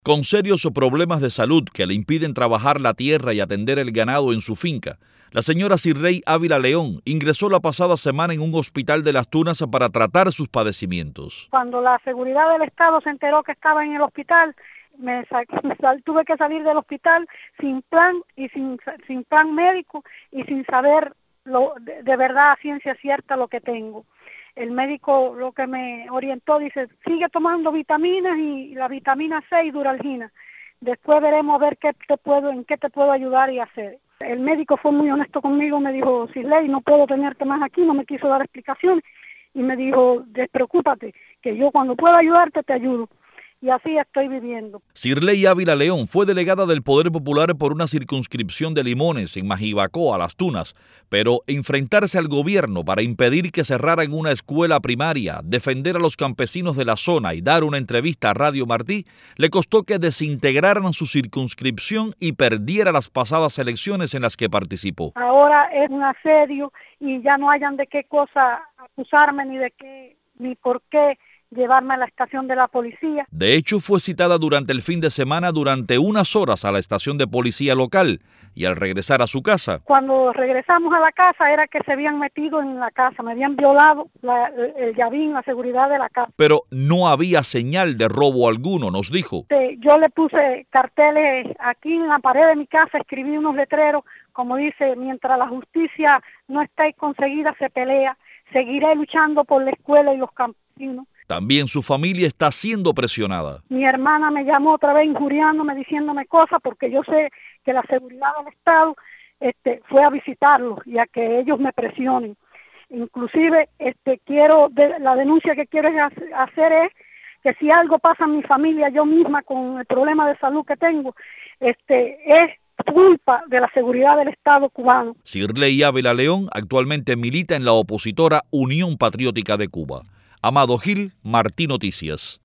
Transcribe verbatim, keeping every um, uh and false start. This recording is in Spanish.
Con serios problemas de salud que le impiden trabajar la tierra y atender el ganado en su finca, la señora Cirley Ávila León ingresó la pasada semana en un hospital de Las Tunas para tratar sus padecimientos. Cuando la seguridad del Estado se enteró que estaba en el hospital, me, me sal, tuve que salir del hospital sin plan y sin, sin plan médico y sin saber lo, de, de verdad a ciencia cierta lo que tengo. El médico lo que me orientó dice, sigue tomando vitaminas y la vitamina C y Duralgina. Después veremos a ver qué te puedo, en qué te puedo ayudar y hacer. El médico fue muy honesto conmigo, me dijo, Cirley, no puedo tenerte más aquí, no me quiso dar explicaciones y me dijo, despreocúpate, que yo cuando pueda ayudarte te ayudo. Y así estoy viviendo. Cirley Ávila León fue delegada del Poder Popular por una circunscripción de Limones en Majibacoa, Las Tunas, pero enfrentarse al gobierno para impedir que cerraran una escuela primaria, defender a los campesinos de la zona y dar una entrevista a Radio Martí le costó que desintegraran su circunscripción y perdiera las pasadas elecciones en las que participó. Ahora es un asedio y ya no hayan de qué cosa acusarme ni de qué, ni por qué llevarme a la estación de la policía. De hecho, fue citada durante el fin de semana durante unas horas a la estación de policía local y al regresar a su casa. Cuando regresamos a la casa era que se habían metido en la casa, me habían violado la, el, el llavín, la seguridad de la casa. Pero no había señal de robo alguno, nos dijo. Yo le puse carteles aquí en la pared de mi casa, escribí unos letreros, como dice, mientras la justicia no esté conseguida se pelea, seguiré luchando por la escuela y los campesinos. También su familia está siendo presionada. Mi hermana me llamó otra vez injuriándome, diciéndome cosas, porque yo sé que la seguridad del Estado este, fue a visitarlos y a que ellos me presionen. Inclusive este, quiero de, la denuncia que quiero hacer es que si algo pasa en mi familia, yo misma con el problema de salud que tengo, este, es culpa de la seguridad del Estado cubano. Cirley Ávila León actualmente milita en la opositora Unión Patriótica de Cuba. Amado Gil, Martí Noticias.